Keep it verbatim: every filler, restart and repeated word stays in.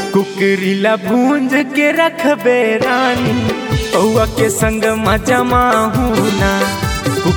कुकरीला भूंज के रखबे रानी, पौआ के संग मजा माहू ना।